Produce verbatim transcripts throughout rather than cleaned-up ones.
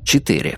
четыре.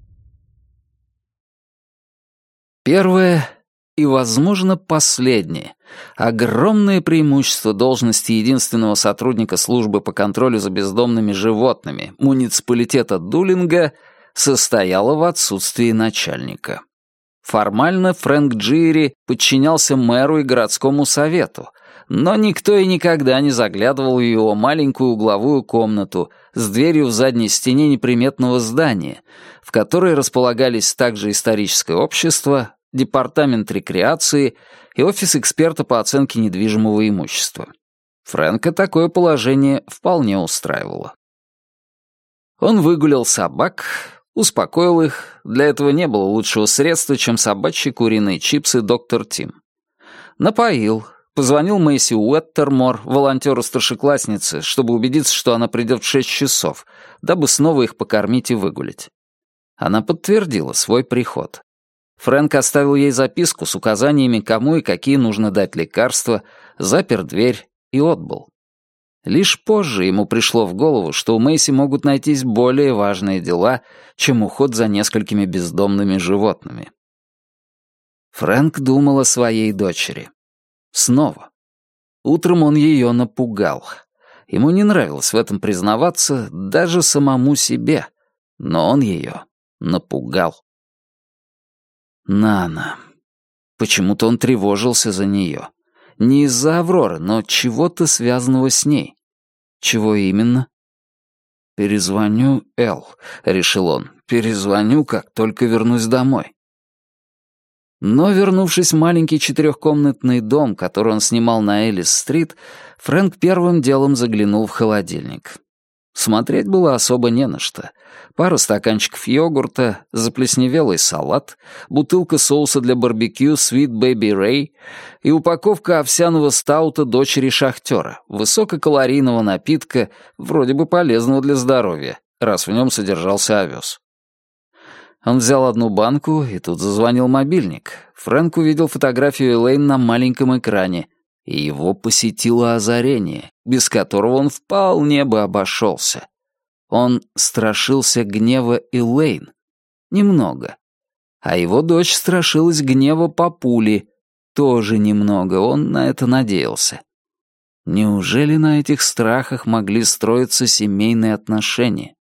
Первое и, возможно, последнее огромное преимущество должности единственного сотрудника службы по контролю за бездомными животными муниципалитета Дулинга состояло в отсутствии начальника. Формально Фрэнк Джири подчинялся мэру и городскому совету, но никто и никогда не заглядывал в его маленькую угловую комнату с дверью в задней стене неприметного здания, в которой располагались также историческое общество, департамент рекреации и офис эксперта по оценке недвижимого имущества. Фрэнка такое положение вполне устраивало. Он выгулял собак, успокоил их, для этого не было лучшего средства, чем собачьи куриные чипсы доктор Тим. Напоил, позвонил Мэйси Уэттермор, волонтеру-старшекласснице, чтобы убедиться, что она придет в шесть часов, дабы снова их покормить и выгулять. Она подтвердила свой приход. Фрэнк оставил ей записку с указаниями, кому и какие нужно дать лекарства, запер дверь и отбыл. Лишь позже ему пришло в голову, что у Мэйси могут найтись более важные дела, чем уход за несколькими бездомными животными. Фрэнк думал о своей дочери. Снова. Утром он ее напугал. Ему не нравилось в этом признаваться даже самому себе, но он ее напугал. Нана. Почему-то он тревожился за нее. Не из-за Авроры, но чего-то связанного с ней. Чего именно? «Перезвоню Эл», — решил он. «Перезвоню, как только вернусь домой». Но, вернувшись в маленький четырехкомнатный дом, который он снимал на Элис-стрит, Фрэнк первым делом заглянул в холодильник. Смотреть было особо не на что. Пара стаканчиков йогурта, заплесневелый салат, бутылка соуса для барбекю Sweet Baby Ray и упаковка овсяного стаута дочери шахтера, высококалорийного напитка, вроде бы полезного для здоровья, раз в нем содержался овес. Он взял одну банку, и тут зазвонил мобильник. Фрэнк увидел фотографию Элейн на маленьком экране, и его посетило озарение, без которого он вполне бы обошелся. Он страшился гнева Элейн. Немного. А его дочь страшилась гнева папули. Тоже немного, он на это надеялся. Неужели на этих страхах могли строиться семейные отношения?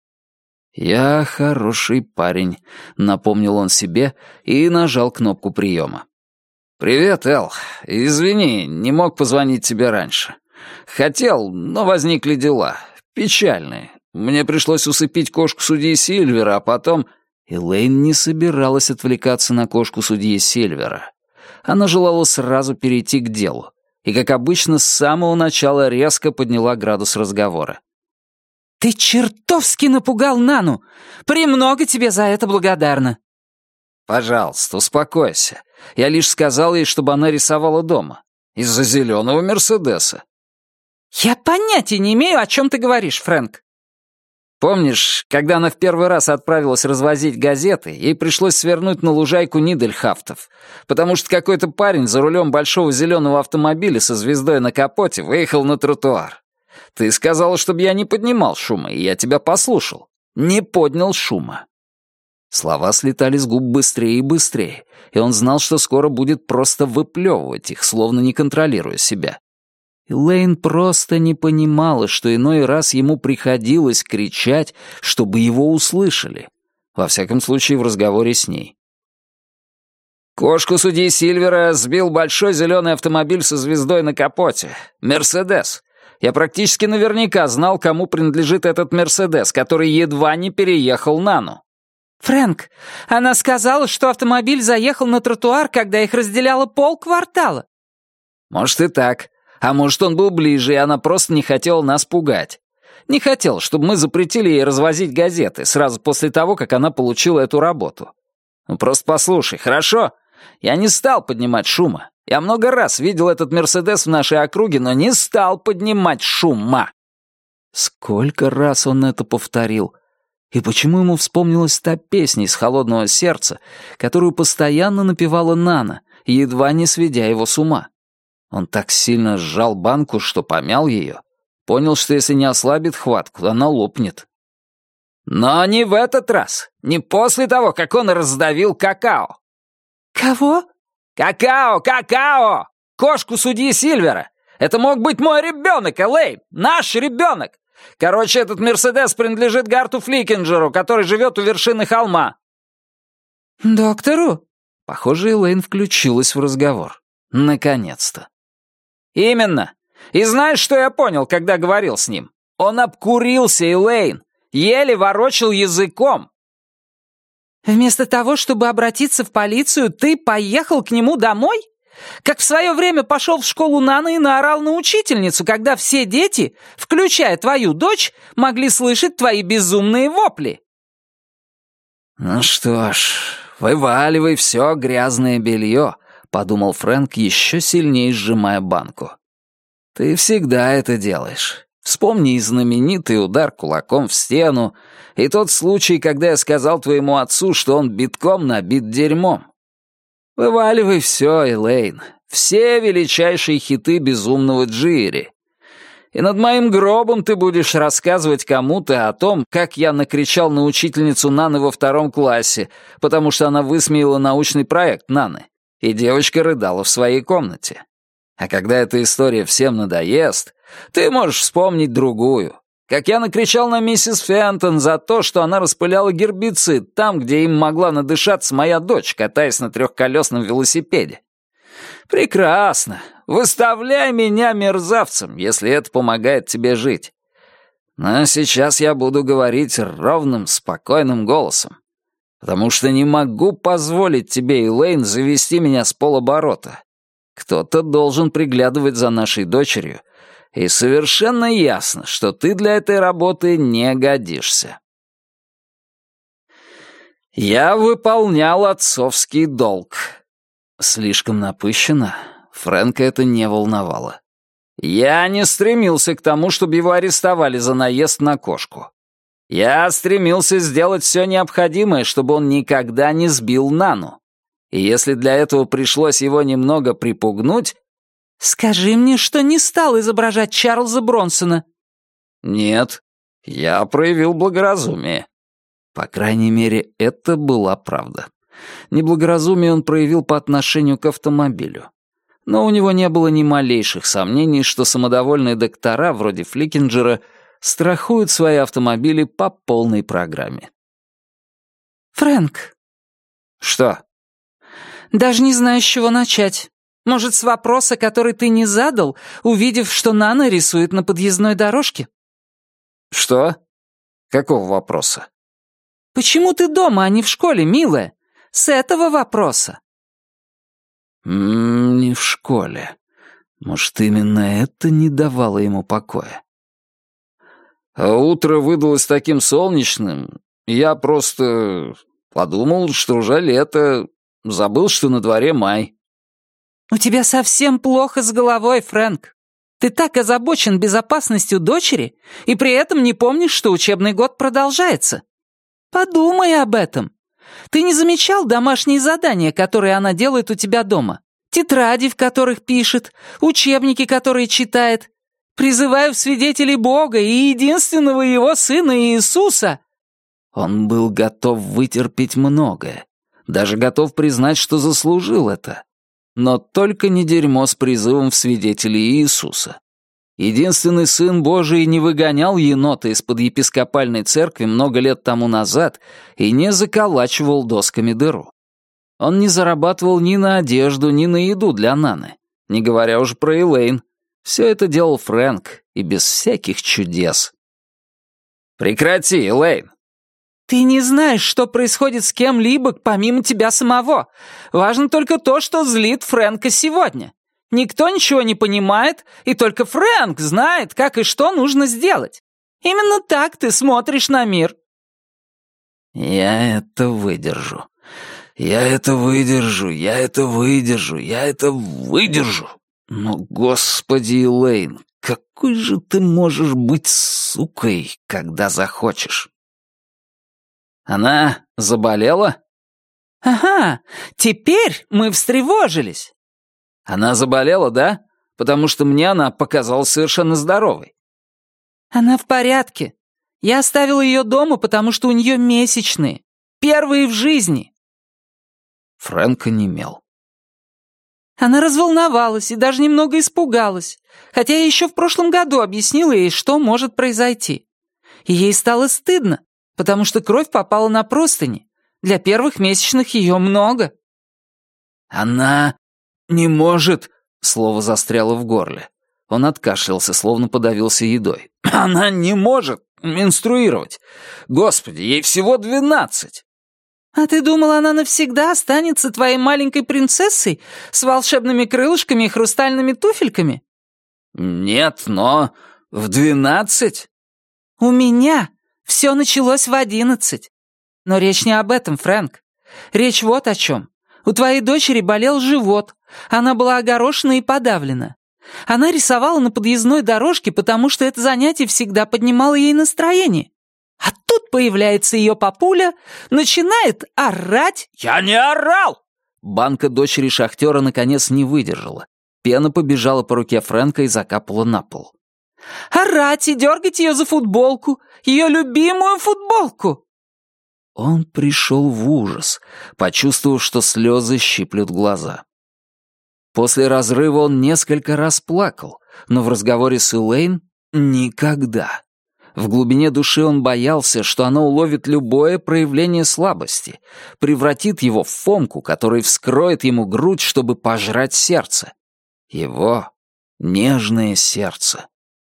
«Я хороший парень», — напомнил он себе и нажал кнопку приема. «Привет, Эл. Извини, не мог позвонить тебе раньше. Хотел, но возникли дела. Печальные. Мне пришлось усыпить кошку судьи Сильвера, а потом...» Элейн не собиралась отвлекаться на кошку судьи Сильвера. Она желала сразу перейти к делу. И, как обычно, с самого начала резко подняла градус разговора. «Ты чертовски напугал Нану! Премного тебе за это благодарна!» «Пожалуйста, успокойся. Я лишь сказал ей, чтобы она рисовала дома. Из-за зеленого Мерседеса». «Я понятия не имею, о чем ты говоришь, Фрэнк». «Помнишь, когда она в первый раз отправилась развозить газеты, ей пришлось свернуть на лужайку Нидельхафтов, потому что какой-то парень за рулем большого зеленого автомобиля со звездой на капоте выехал на тротуар. Ты сказала, чтобы я не поднимал шума, и я тебя послушал. Не поднял шума». Слова слетали с губ быстрее и быстрее, и он знал, что скоро будет просто выплевывать их, словно не контролируя себя. Элейн просто не понимала, что иной раз ему приходилось кричать, чтобы его услышали. Во всяком случае, в разговоре с ней. «Кошку судьи Сильвера сбил большой зеленый автомобиль со звездой на капоте. Мерседес. Я практически наверняка знал, кому принадлежит этот Мерседес, который едва не переехал Нану». «Фрэнк, она сказала, что автомобиль заехал на тротуар, когда их разделяло полквартала». «Может и так. А может, он был ближе, и она просто не хотела нас пугать. Не хотела, чтобы мы запретили ей развозить газеты сразу после того, как она получила эту работу. Ну просто послушай, хорошо? Я не стал поднимать шума. Я много раз видел этот Мерседес в нашей округе, но не стал поднимать шума». Сколько раз он это повторил? И почему ему вспомнилась та песня из «Холодного сердца», которую постоянно напевала Нана, едва не сведя его с ума? Он так сильно сжал банку, что помял ее. Понял, что если не ослабит хватку, она лопнет. Но не в этот раз. Не после того, как он раздавил какао. Кого? Какао, какао! Кошку судьи Сильвера. Это мог быть мой ребенок, Элейн. Наш ребенок. Короче, этот Мерседес принадлежит Гарту Фликинджеру, который живет у вершины холма. Доктору? Похоже, Элейн включилась в разговор. Наконец-то. Именно. И знаешь, что я понял, когда говорил с ним? Он обкурился, Элейн. Еле ворочал языком. Вместо того, чтобы обратиться в полицию, ты поехал к нему домой? Как в свое время пошел в школу Нана и наорал на учительницу, когда все дети, включая твою дочь, могли слышать твои безумные вопли. Ну что ж, вываливай все грязное белье, подумал Фрэнк, еще сильнее сжимая банку. Ты всегда это делаешь. Вспомни и знаменитый удар кулаком в стену, и тот случай, когда я сказал твоему отцу, что он битком набит дерьмом. Вываливай все, Элейн, все величайшие хиты безумного Джиэри. И над моим гробом ты будешь рассказывать кому-то о том, как я накричал на учительницу Наны во втором классе, потому что она высмеяла научный проект Наны, и девочка рыдала в своей комнате. А когда эта история всем надоест, ты можешь вспомнить другую. Как я накричал на миссис Фентон за то, что она распыляла гербицид там, где им могла надышаться моя дочь, катаясь на трехколесном велосипеде. Прекрасно. Выставляй меня мерзавцем, если это помогает тебе жить. Но сейчас я буду говорить ровным, спокойным голосом. Потому что не могу позволить тебе, Элейн, завести меня с полоборота. Кто-то должен приглядывать за нашей дочерью, и совершенно ясно, что ты для этой работы не годишься. Я выполнял отцовский долг. Слишком напыщенно. Фрэнка это не волновало. Я не стремился к тому, чтобы его арестовали за наезд на кошку. Я стремился сделать все необходимое, чтобы он никогда не сбил Нану. И если для этого пришлось его немного припугнуть... «Скажи мне, что не стал изображать Чарльза Бронсона». «Нет, я проявил благоразумие». По крайней мере, это была правда. Неблагоразумие он проявил по отношению к автомобилю. Но у него не было ни малейших сомнений, что самодовольные доктора, вроде Фликинджера, страхуют свои автомобили по полной программе. «Фрэнк». «Что?» «Даже не знаю, с чего начать. Может, с вопроса, который ты не задал, увидев, что Нана рисует на подъездной дорожке?» «Что? Какого вопроса?» «Почему ты дома, а не в школе, милая? С этого вопроса». М-м, не в школе. Может, именно это не давало ему покоя. А утро выдалось таким солнечным, я просто подумал, что уже лето, забыл, что на дворе май. «У тебя совсем плохо с головой, Фрэнк. Ты так озабочен безопасностью дочери и при этом не помнишь, что учебный год продолжается. Подумай об этом. Ты не замечал домашние задания, которые она делает у тебя дома? Тетради, в которых пишет, учебники, которые читает. Призываю в свидетели Бога и единственного его сына Иисуса». Он был готов вытерпеть многое, даже готов признать, что заслужил это. Но только не дерьмо с призывом в свидетели Иисуса. Единственный Сын Божий не выгонял енота из-под епископальной церкви много лет тому назад и не заколачивал досками дыру. Он не зарабатывал ни на одежду, ни на еду для Наны, не говоря уже про Элейн. Все это делал Фрэнк, и без всяких чудес. «Прекрати, Элейн!» «Ты не знаешь, что происходит с кем-либо помимо тебя самого. Важно только то, что злит Фрэнка сегодня. Никто ничего не понимает, и только Фрэнк знает, как и что нужно сделать. Именно так ты смотришь на мир». «Я это выдержу. Я это выдержу. Я это выдержу. Я это выдержу. Но, господи, Элейн, какой же ты можешь быть сукой, когда захочешь?» «Она заболела?» «Ага, теперь мы встревожились». «Она заболела, да? Потому что мне она показалась совершенно здоровой». «Она в порядке. Я оставила ее дома, потому что у нее месячные. Первые в жизни. Фрэнк онемел. Она разволновалась и даже немного испугалась, хотя я еще в прошлом году объяснила ей, что может произойти. И ей стало стыдно, потому что кровь попала на простыни. Для первых месячных ее много. «Она не может...» — слово застряло в горле. Он откашлялся, словно подавился едой. «Она не может менструировать. Господи, ей всего двенадцать!» «А ты думал, она навсегда останется твоей маленькой принцессой с волшебными крылышками и хрустальными туфельками?» «Нет, но в двенадцать?» «У меня все началось в одиннадцать. Но речь не об этом, Фрэнк. Речь вот о чем. У твоей дочери болел живот. Она была огорошена и подавлена. Она рисовала на подъездной дорожке, потому что это занятие всегда поднимало ей настроение. А тут появляется ее папуля, начинает орать». «Я не орал!» Банка дочери шахтера наконец не выдержала. Пена побежала по руке Фрэнка и закапала на пол. «Орать и дергать ее за футболку, ее любимую футболку!» Он пришел в ужас, почувствовав, что слезы щиплют глаза. После разрыва он несколько раз плакал, но в разговоре с Элейн — никогда. В глубине души он боялся, что она уловит любое проявление слабости, превратит его в Фомку, который вскроет ему грудь, чтобы пожрать сердце. Его нежное сердце.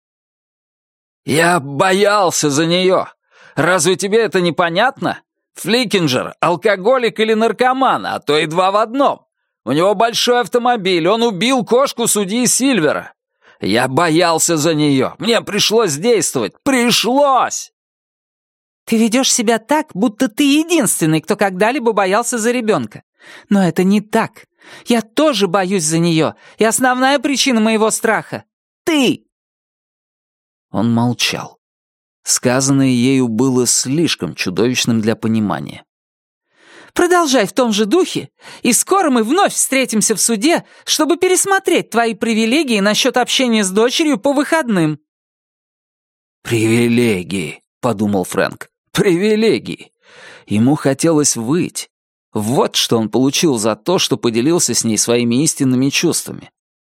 «Я боялся за нее! Разве тебе это непонятно? Фликинджер — алкоголик или наркоман, а то и два в одном. У него большой автомобиль, он убил кошку судьи Сильвера. Я боялся за нее, мне пришлось действовать, пришлось!» «Ты ведешь себя так, будто ты единственный, кто когда-либо боялся за ребенка. Но это не так. Я тоже боюсь за нее, и основная причина моего страха — ты!» Он молчал. Сказанное ею было слишком чудовищным для понимания. «Продолжай в том же духе, и скоро мы вновь встретимся в суде, чтобы пересмотреть твои привилегии насчет общения с дочерью по выходным». «Привилегии», — подумал Фрэнк, — «привилегии». Ему хотелось выть. Вот что он получил за то, что поделился с ней своими истинными чувствами.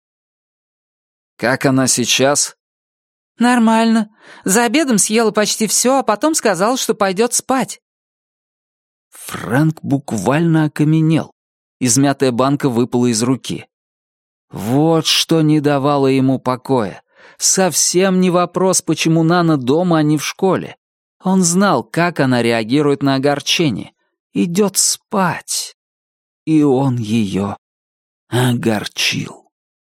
«Как она сейчас?» «Нормально. За обедом съела почти все, а потом сказала, что пойдет спать». Фрэнк буквально окаменел. Измятая банка выпала из руки. Вот что не давало ему покоя. Совсем не вопрос, почему Нана дома, а не в школе. Он знал, как она реагирует на огорчение. Идет спать. И он ее огорчил.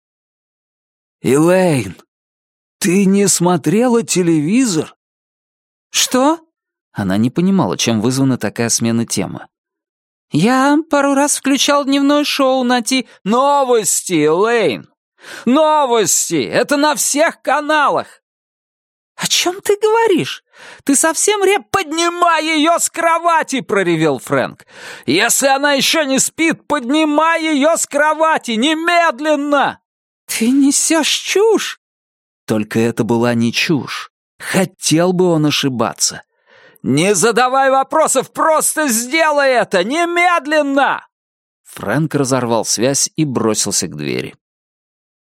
«Элейн, ты не смотрела телевизор?» «Что?» Она не понимала, чем вызвана такая смена темы. «Я пару раз включал дневное шоу на ти...» «Новости, Элейн! Новости! Это на всех каналах!» «О чем ты говоришь? Ты совсем реп...» «Поднимай ее с кровати!» — проревел Фрэнк. «Если она еще не спит, поднимай ее с кровати! Немедленно!» «Ты несешь чушь!» Только это была не чушь. Хотел бы он ошибаться. «Не задавай вопросов, просто сделай это! Немедленно!» Фрэнк разорвал связь и бросился к двери.